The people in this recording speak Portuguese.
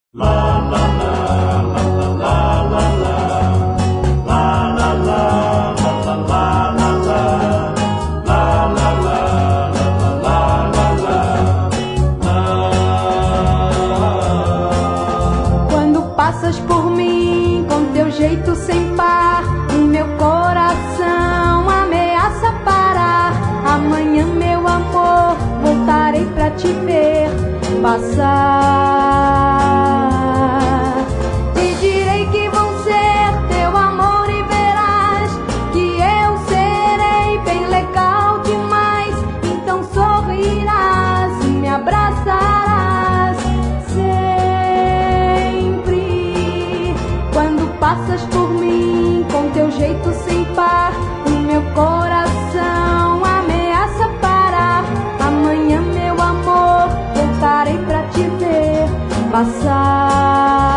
Quando passas por mim com teu jeito sem par, o meu coração ameaça parar. Amanhã, meu amor, voltarei pra te ver passar. Te direi que vou ser teu amor e verás que eu serei bem legal demais. Então sorrirás e me abraçarás sempre. Quando passas por mim com teu jeito sem par, o meu coração ameaça parar. Amanhã, meu amor, voltarei pra te ver passar.